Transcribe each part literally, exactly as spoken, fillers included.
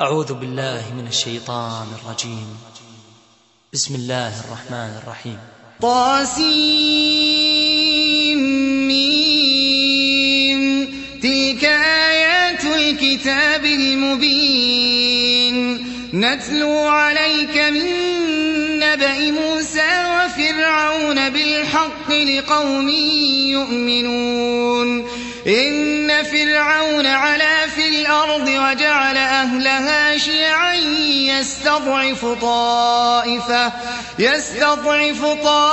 أعوذ بالله من الشيطان الرجيم. بسم الله الرحمن الرحيم. طاسيم تلك آيات الكتاب المبين نتلو عليك من نبأ موسى وفرعون بالحق لقوم يؤمنون إن فرعون علا في الأرض وجعل أهلها شيعا يستضعف طائفة, يستضعف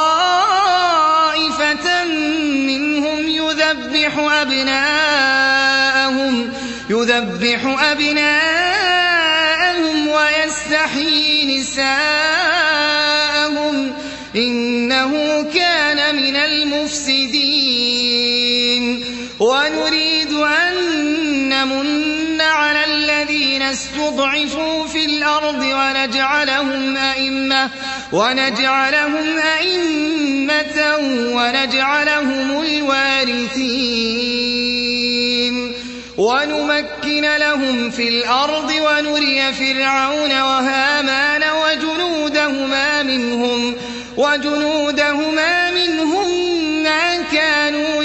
طائفة منهم يذبح أبناءهم, يذبح أبناءهم ويستحيي نساءهم إنه كان من المفسدين ونريد أن نمن على الذين استضعفوا في الأرض ونجعلهم أئمة, ونجعلهم أئمة ونجعلهم الوارثين ونمكن لهم في الأرض ونري فرعون وهامان وجنودهما منهم, وجنودهما منهم ما كانوا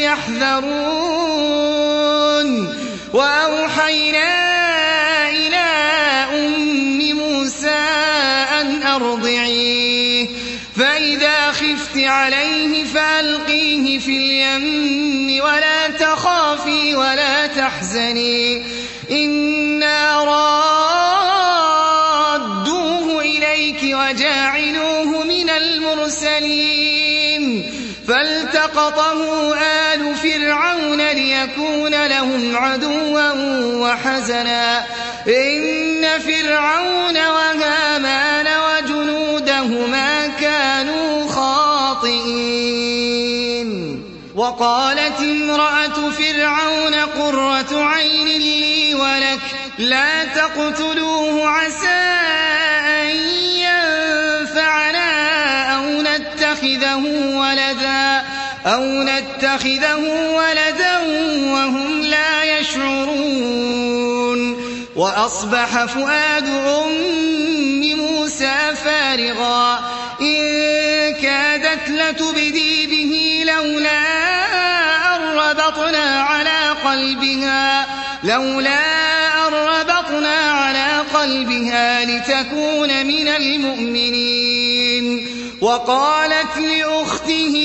يحذرون وأوحينا إلى أم موسى أن أرضعيه فإذا خفت عليه فألقيه في اليم ولا تخافي ولا تحزني إنا رادوه إليك وجاعلوه من المرسلين فالتقطه آل فرعون ليكون لهم عدوا وحزنا إن فرعون وهامان وجنودهما كانوا خاطئين وقالت امرأة فرعون قرة عين لي ولك لا تقتلوه عسى أن ينفعنا أو نتخذه ولدا أو نتخذه ولدا وهم لا يشعرون وأصبح فؤاد أم موسى فارغا إن كادت لتبدي به لولا أن ربطنا على قلبها لولا أن ربطنا على قلبها لتكون من المؤمنين وقالت لأخته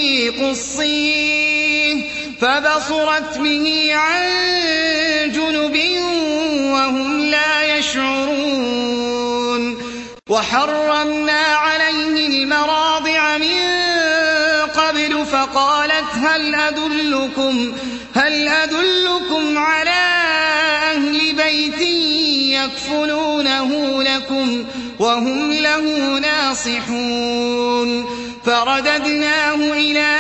قصيه فبصرت به عن جنب وهم لا يشعرون وحرمنا عليه المراضع من قبل فقالت هل أدلكم, هل أدلكم على أهل بيت يكفلونه لكم وهم له ناصحون فرددناه إلى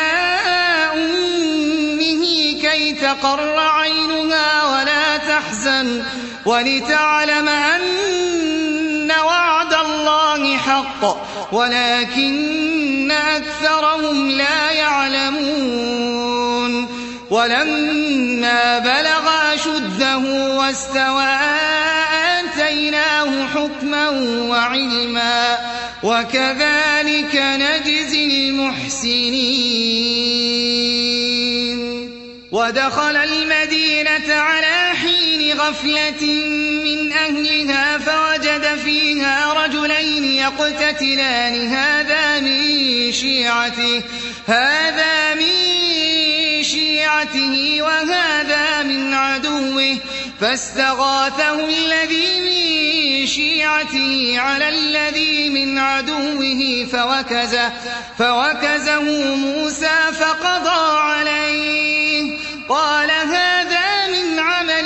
أمه كي تقر عينها ولا تحزن ولتعلم أن وعد الله حق ولكن أكثرهم لا يعلمون ولما بلغ أشده واستوى آتيناه حكما وعلما وكذلك نجزي المحسنين ودخل المدينة على حين غفلة من أهلها فوجد فيها رجلين يقتتلان هذا من شيعته هذا من شيعته وهذا من عدوه فاستغاثه الذي من شيعته على الذي من عدوه فوكزه, فوكزه موسى فقضى عليه قال هذا من عمل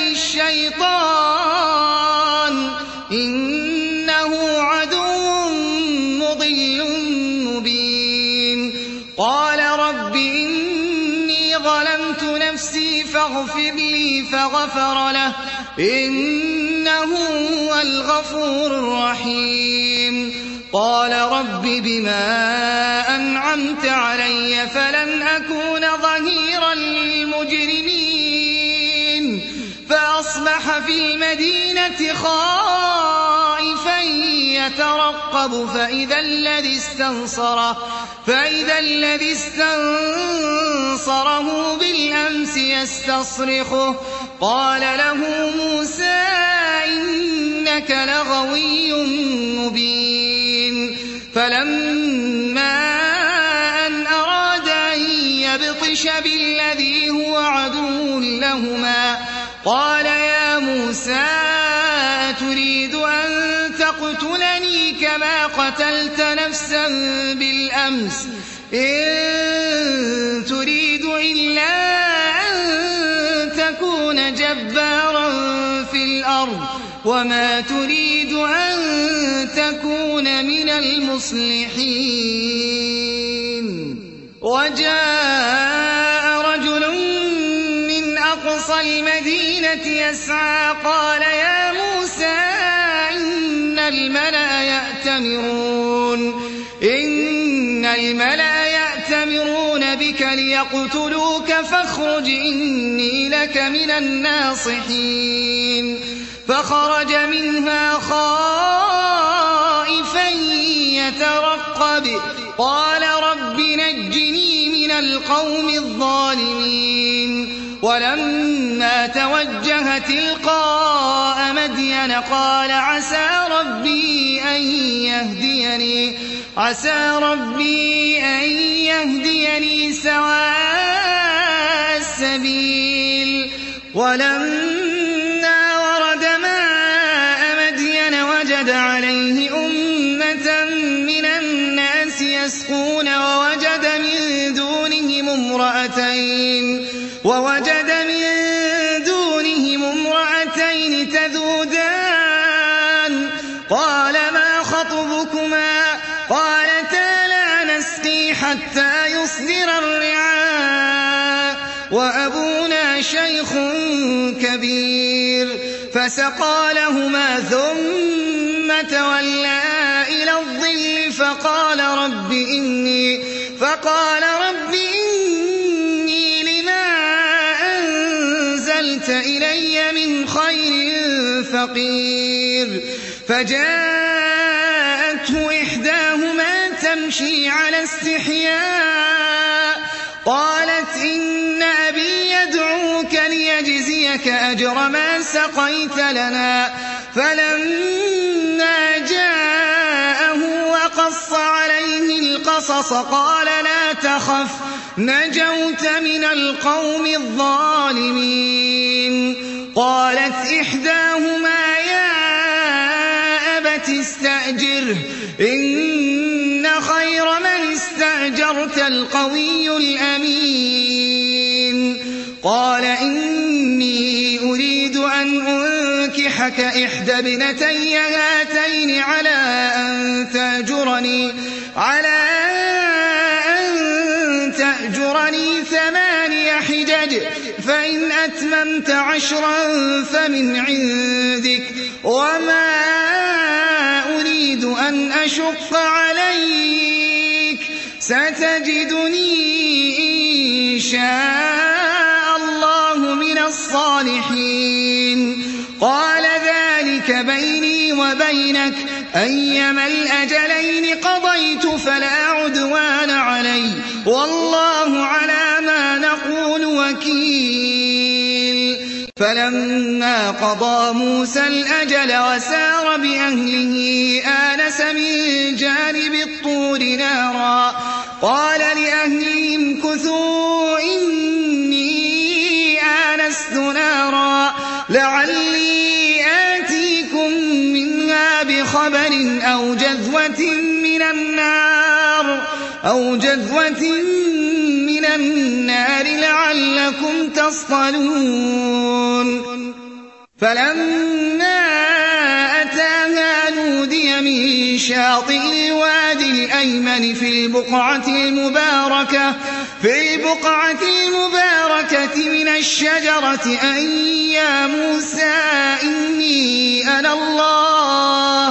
الشيطان إنه عدو مضل مبين قال رب إني ظلمت نفسي فاغفر لي فغفر له إنه هو الغفور الرحيم قال رب بما أنعمت علي فلن أكون ظهيرا للمجرمين فأصبح في المدينة خائفا يترقب فإذا الذي استنصره, فإذا الذي استنصره بالأمس يستصرخه قال له موسى إنك لغوي مبين. فلما أن أراد أن يبطش بالذي هو عدو لهما قال يا موسى أتريد أن تقتلني كما قتلت نفسا بالأمس إن تريد إلا أن تكون جبارا في الأرض وما تريد أن تكون من المصلحين. وجاء رجل من أقصى المدينة يسعى قال يا موسى إن الملأ يأتمرون إن الملأ يأتمرون بك ليقتلوك فاخرج إني لك من الناصحين. فخرج منها خائفا يترقب قال رب نجني من القوم الظالمين. ولما توجه تلقاء مدين قال عسى ربي أن يهديني عسى ربي أن يهديني سواء السبيل. ولما ورد ماء مدين وجد عليه أمة من الناس يسقون ووجد من دونهم امرأتين ووجد من دونهم امرأتين تذودان قال ما خطبكما قالتا لا نسقي حتى يصدر الرعاء وأبونا شيخ كبير. فسقى لهما ثم تولى إلى الظل فقال رب إني فقال رب إني لما أنزلت إلي من خير فقير. فجاءته إحداهما تمشي على استحياء قالت إن أبي يدعوك ليجزيك أجر ما سقيت لنا. فلما جاءه وقص عليه القصص قال لا تخف نجوت من القوم الظالمين. قالت إحداهما يا أبت استأجره إن خير من استأجرت القوي الأمين. قال إني أريد أن أنكحك إحدى ابنتي هاتين على أن تأجرني على أن تأجرني ثماني حجج فإن أتممت عشرا فمن عندك وما أريد أن أشق عليك ستجدني إن شاء الله من الصالحين. قال ذلك بيني وبينك أيما الأجلين قضيت فلا عدوان علي والله على ما نقول وكيل. فلما قضى موسى الأجل وسار بأهله آنس من جانب الطور نارا قال لأهلهم كثوا إني آنست نارا لعلي آتيكم منها بخبر أو جذوة من النار أو جذوة من النار لعلكم تصطلون. فلما أتاها نودي من شاطئ الوادي الأيمن في البقعة المباركة في البقعة المباركة من الشجرة أن يا موسى إني أنا الله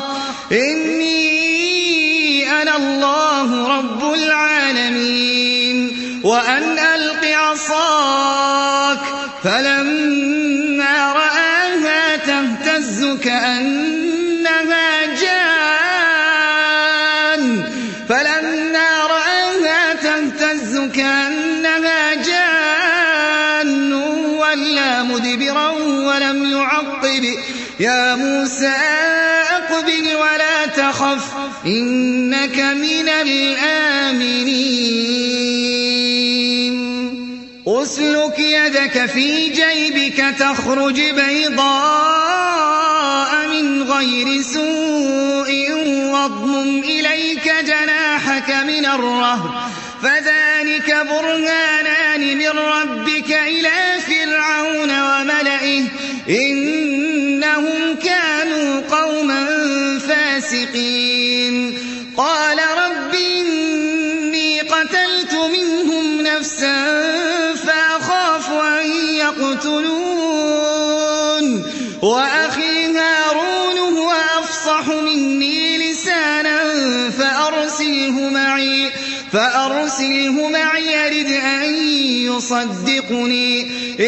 إني أنا الله رب العالمين وأن ألق عصاك. فلما رآها تهتز كأنها جان يا موسى أقبل ولا تخف إنك من الآمنين أسلك يدك في جيبك تخرج بيضاء من غير سوء واضمم إليك جناحك من الرهب فذلك برهانان من ربك إلى فرعون وملئه إنهم كانوا قوما فاسقين قال رب إني قتلت منهم نفسا فأخاف أن يقتلون وأخي هارون هو أفصح مني لسانا فأرسله معي فأرسله معي يرد أن يصدقني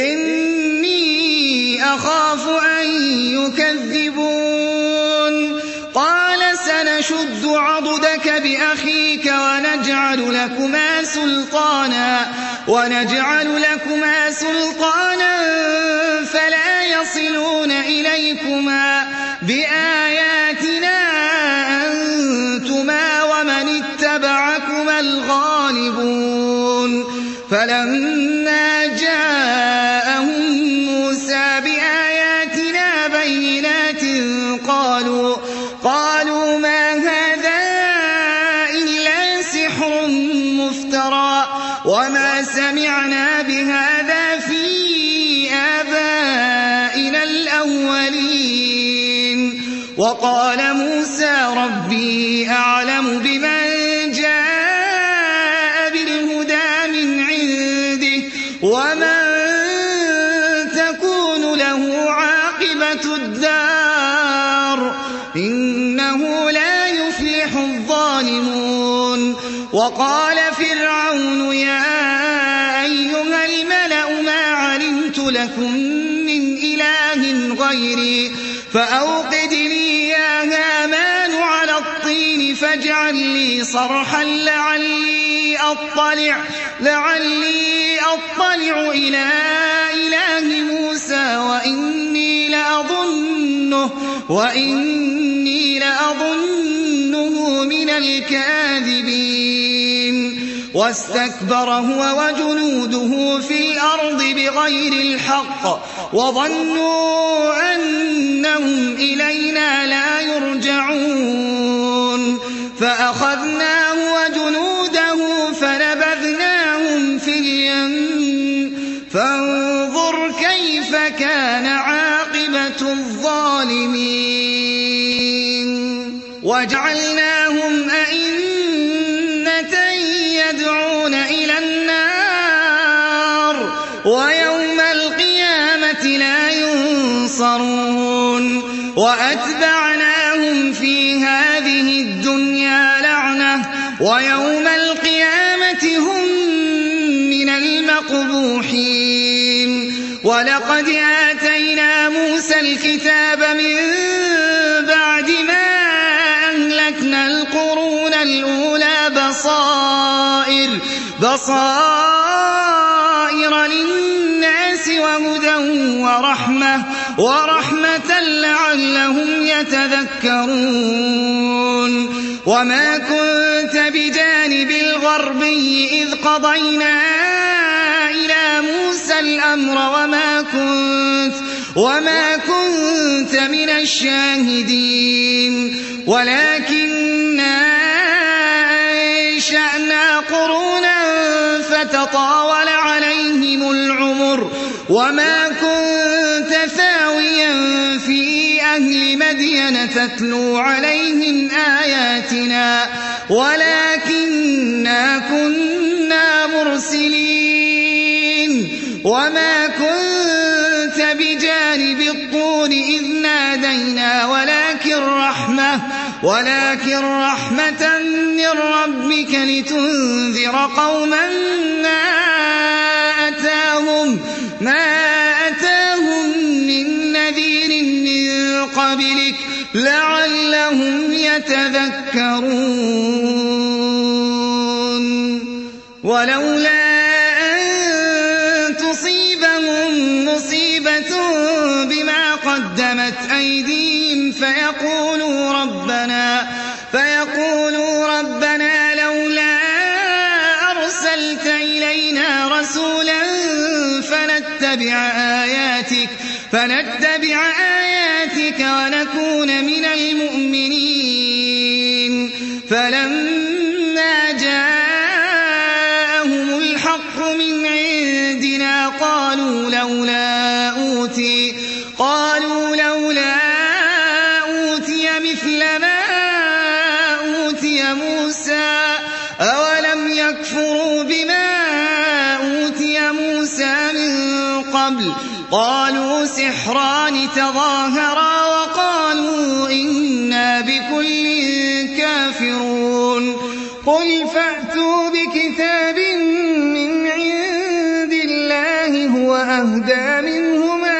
إني أخاف أن يكذبون قال سنشد عضدك بأخيك ونجعل لكما سلطانا ونجعل لكما سلطانا فلا يصلون إليكما بآياتنا أنتما ومن اتبعكما الغالبون فلما جاءهم موسى بآياتنا بينات قالوا قالوا ما هذا إلا سحر مفترى وما سمعنا بهذا في آبائنا الأولين وقال موسى ربي أعلم بمن جاء بالهدى من عنده ومن تكون له عاقبة الدار إنه لا يفلح الظالمون وقال فرعون يا أيها الملأ ما علمت لكم من إله غيري فأوقد لي يا هامان على الطين فاجعل لي صرحا لعلي أطلع لعلي أطلع إلى إله موسى وإني لأظنه وإني لأظنه من الكاذبين واستكبر هو وجنوده في الأرض بغير الحق وظنوا أنهم إلينا لا يرجعون فأخذناه وجنوده فنبذناهم في اليم فانظر كيف كان عاقبة الظالمين وجعلناهم أئمة يدعون إلى النار ويوم القيامة لا ينصرون وأتبعناهم في هذه الدنيا لعنة ويوم القيامة هم من المقبوحين ولقد آتينا موسى الكتاب من بعد ما أهلكنا القرون الأولى بصائر بصائر للناس وهدى ورحمة ورحمة لعلهم يتذكرون وما كنت بجانب الغربي إذ قضينا إلى موسى الأمر وما كنت وما كنت من الشاهدين ولكننا أنشأنا قرونا فتطاول عليهم العمر وما كنت ثاويا في أهل مدين تتلو عليهم آياتنا ولكننا كنا مرسلين وما كنت بجانب الطور إذ نادينا ولكن رحمة ولكن رحمة من ربك لتنذر قوما ما أتاهم ما أتاهم من نذير من قبلك لعلهم يتذكرون ولولا أن تصيبهم مصيبة بما قدمت أيديهم فيقولوا ربنا, فيقولوا ربنا لولا أرسلت إلينا رسولا فنتبع آياتك, فنتبع آياتك ونكون من المؤمنين. فلما جاءهم الحق من عندنا قالوا لولا أوتي قالوا لولا أوتي مثل ما أوتي موسى أولم يكفروا بما أوتي موسى من قبل قالوا سحران تظاهرا وقالوا إنا بكل كافرون. قل فأتوا بكتاب من عند الله هو أهدى منهما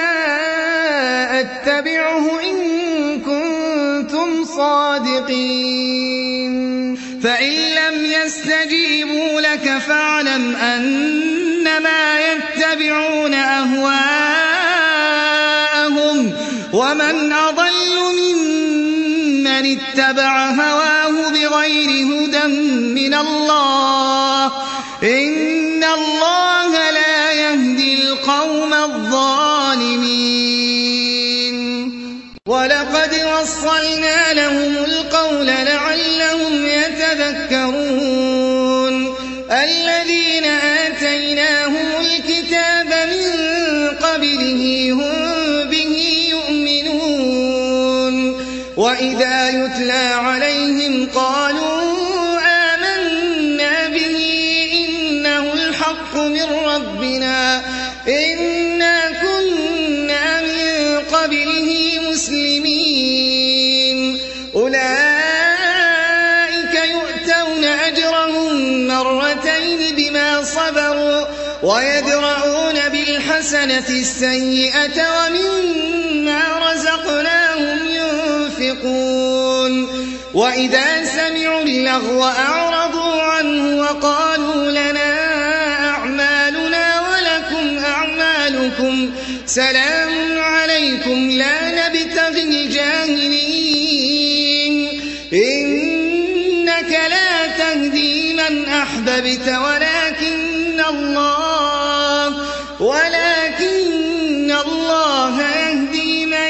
أتبعه إن كنتم صادقين. فإن لم يستجيبوا لك فاعلم أنما يتبعون أهواءهم ومن أضل ممن اتبع هواه بغير هدى من الله إن الله لا يهدي القوم الظالمين. ولقد وصلنا لهم القول لعلهم يتذكرون. الذين آتيناهم الكتاب من قبله هم به يؤمنون. وإذا يتلى عليهم قالوا آمنا به إنه الحق من ربنا إنا كنا من قبله مسلمين. أولئك يؤتون أجرهم مرتين بما صبروا ويدرؤون بالحسنة السيئة ومما رزقناهم ينفقون. وإذا سمعوا اللغو أعرضوا عنه وقالوا لنا أعمالنا ولكم أعمالكم سلام عليكم لا نبتغي الجاهلين إنك لا تهدي من أحببت ولكن الله ولكن الله يهدي من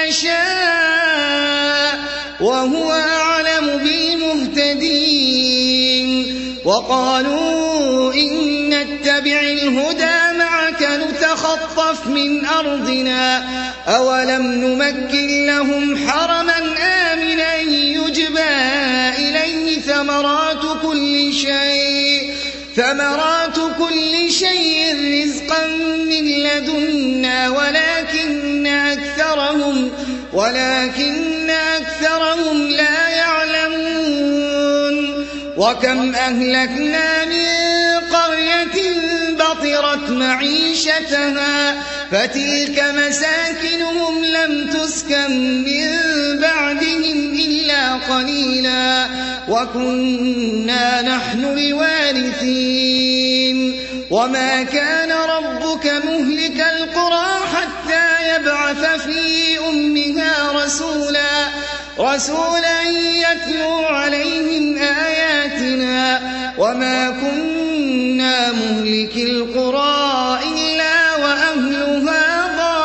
يشاء وهو أعلم بالمهتدين. وقالوا إن نتبع الهدى معك نتخطف من أرضنا أولم نمكن لهم حرما آمنا يجبى إليه ثمرات كل شيء ثمرات كل شيء رزقا من لدنا ولكن أكثرهم ولكن أكثرهم لا يعلمون. وكم أهلكنا من قرية بطرت معيشتها فتلك مساكنهم لم تسكن من بعدهم إلا قليلا وكنا نحن الوارثين. وما كان ربك مهلك القرى حتى يبعث في أمها رسولا رسولا يتلو عليهم آياتنا وما كنا مهلك القرى إلا وأهلها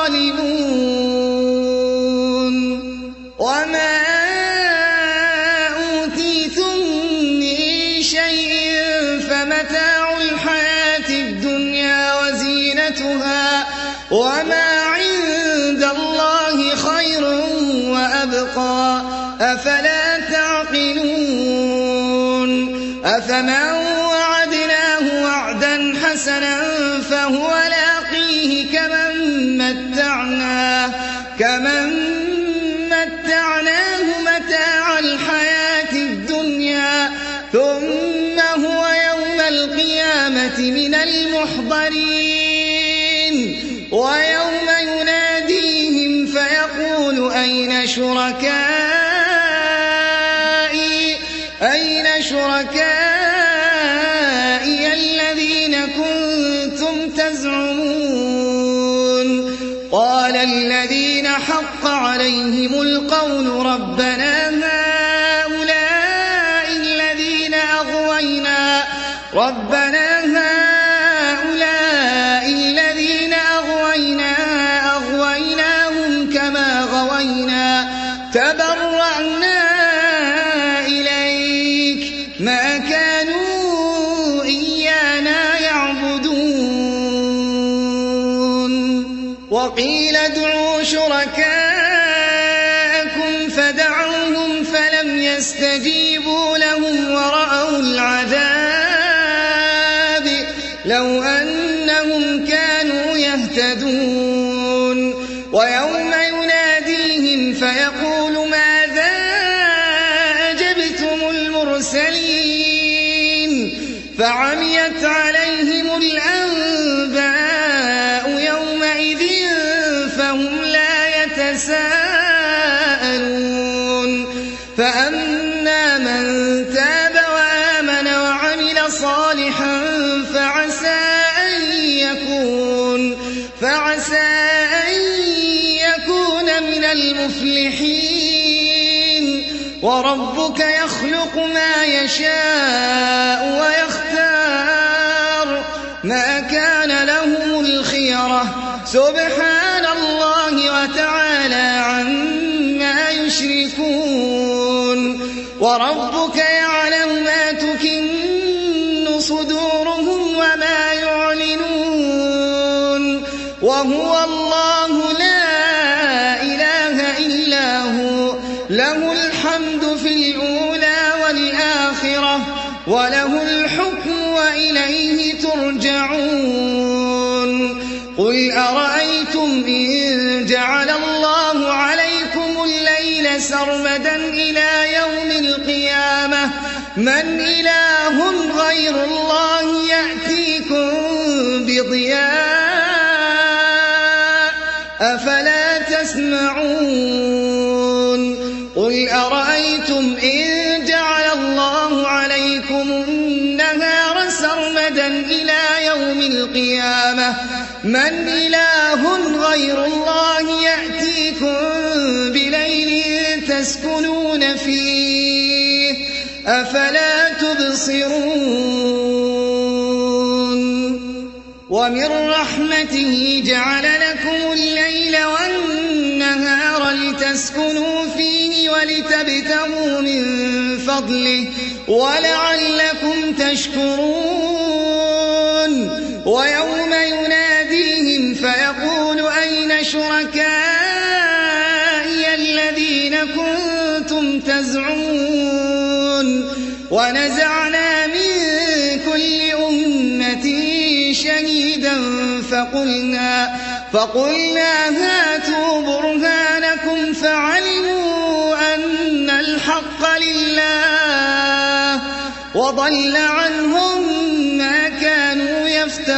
ظالمون. وما أوتيتم من شيء فمتاع الحياة الدنيا وزينتها وما عند الله خير وأبقى أفلا تعقلون. أفمن وعدناه وعدا حسنا فهو لاقيه كمن متعناه كمن متعناه متاع الحياة الدنيا ثم هو يوم القيامة من المحضرين. ويوم يناديهم فيقول أين شركائي أين شركائي الذين كنتم تزعمون. قال الذين حق عليهم القول رب ربنا هؤلاء الذين أغوينا ربنا هؤلاء الذين أغوينا أغويناهم كما غوينا تبرأنا إليك ما كانوا إيانا يعبدون وقيل ادعوا شركاءكم فدعوهم فلم يستجيبوا لهم ورأوا العذاب لو أنهم كانوا يهتدون ويوم يناديهم فيقول ماذا أجبتم المرسلين فعميت عليهم الأنباء يومئذ فهم لا يتساءلون فأما من تاب وآمن وعمل صالحا فعسى أن يكون فعسى أن يكون من المفلحين وربك يخلق ما يشاء ويختار ما كان لهم الخيرة سبحان الله وتعالى عما يشركون وربك يعلم ما تكن صدورهم وما يعلنون وهو الله لا إله إلا هو له الحمد في الأولى والآخرة وله الحكم وإليه ترجعون قل أرأيتم إن جعل الله عليكم الليل سرمدا إلى يوم القيامة من إله غير الله يأتيكم بضياء أفلا تسمعون قل أرأيتم إن جعل الله عليكم النهار سرمدا إلى يوم القيامة من إله غير الله يأتيكم بليل تسكنون فيه أفلا تبصرون ومن رحمته جعل لكم الليل والنهار لتسكنوا فيه ولتبتغوا من فضله ولعلكم تشكرون ويوم يناديهم فيقول أين شركائي الذين كنتم تزعمون ونزعنا من كل أمة شهيدا فقلنا, فقلنا هاتوا برهانكم فعلموا أن الحق لله وضل عنهم ما كانوا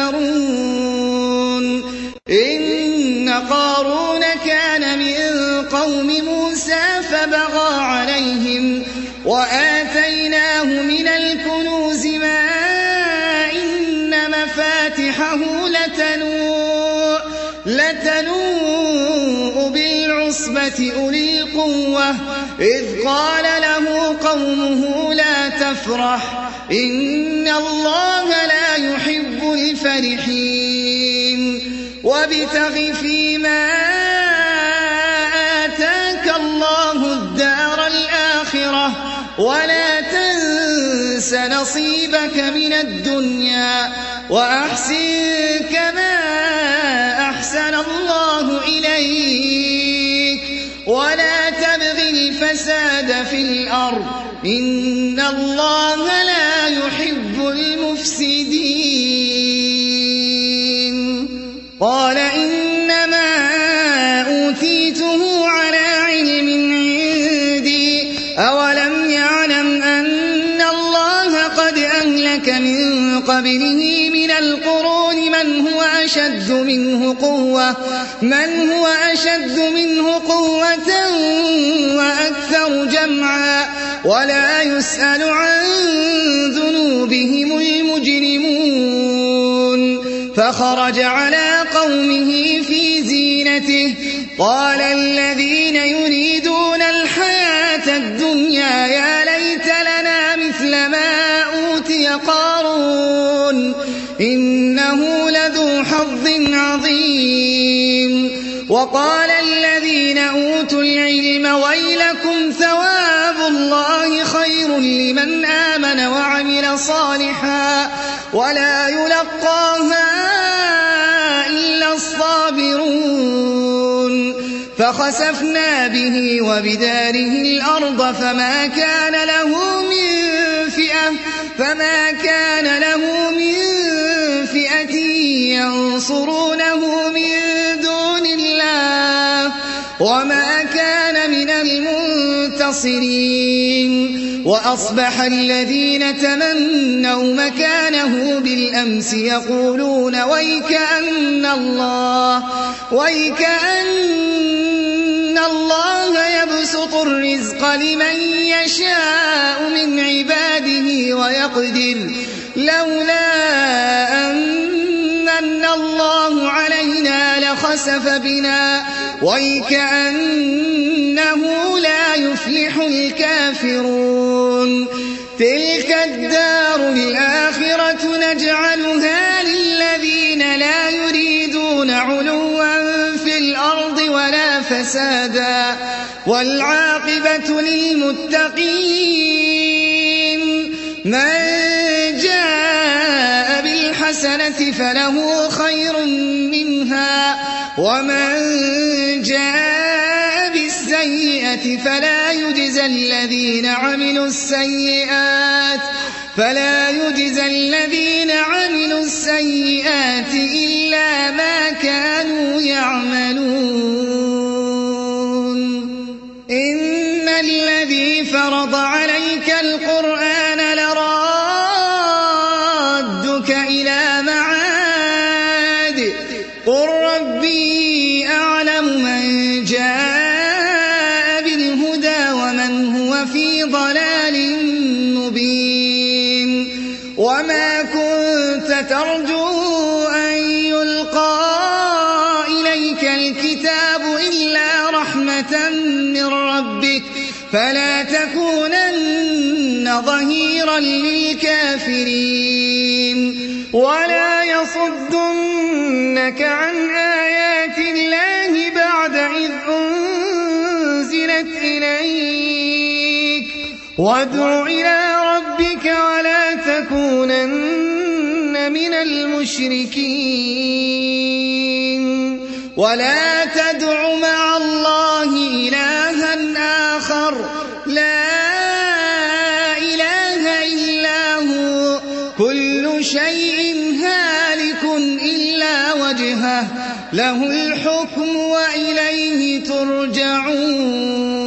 يفترون إن قارون كان من قوم موسى فبغى عليهم وآتيناه من الكنوز ما إن مفاتحه لتنوء, لتنوء بالعصبة أولي القوة إذ قال له قومه لا تفرح إن الله لا يحب الفرحين وابتغ فيما آتاك الله الدار الآخرة ولا تنس نصيبك من الدنيا وأحسن كما أحسن الله إليك ولا تبغ الفساد في الأرض إن الله لا يحب المفسدين قال إنما أوتيته على علم عندي أولم يعلم أن الله قد أهلك من قبله من القرون من هو أشد منه قوة من هو أشد منه قوة وأكثر جمعا ولا يسأل عن ذنوبهم المجرمون فخرج على قومه في زينته قال الذين يريدون الحياة الدنيا يا ليت لنا مثل ما أوتي قارون إنه لذو حظ عظيم. وقال الذين أوتوا العلم ويلكم ثواب الله خير لمن آمن وعمل صالحا ولا يلقاها إلا الصابرون. فخسفنا به وبداره الأرض فما كان له من فئة فما كان له من فئة ينصرونه من دون الله وما كان من المنتصرين. وأصبح الذين تمنوا مكانه بالأمس يقولون ويكأن الله ويكأن الله يبسط الرزق لمن يشاء من عباده ويقدر لولا أن الله علينا لخسف بنا ويكأنه لا يفلح الكافرون. تلك الدار الآخرة نجعلها للذين لا يريدون علوا في الأرض ولا فسادا والعاقبة للمتقين. من جاء بالحسنة فله خير منها ومن جاء بالسيئة فلا يجزى الذين عملوا السيئات فلا يجزى الذين عملوا السيئات إلا ما كانوا يعملون. إن الذي فرض عليك القرآن لرادك إلى معاد قل ربي أعلم من جاء بالهدى ومن هو في ضلال مبين. وما كنت ترجو أن يلقى إليك الكتاب إلا رحمة من ربك فلا تكونن ظهيرا للكافرين. ولا يصدنك عن آيات الله بعد إذ أنزلت إليك وادع إلى ربك ولا تكونن من المشركين. ولا تدع مع الله إلها آخر لا إله إلا هو كل شيء هالك إلا وجهه له الحكم وإليه ترجعون.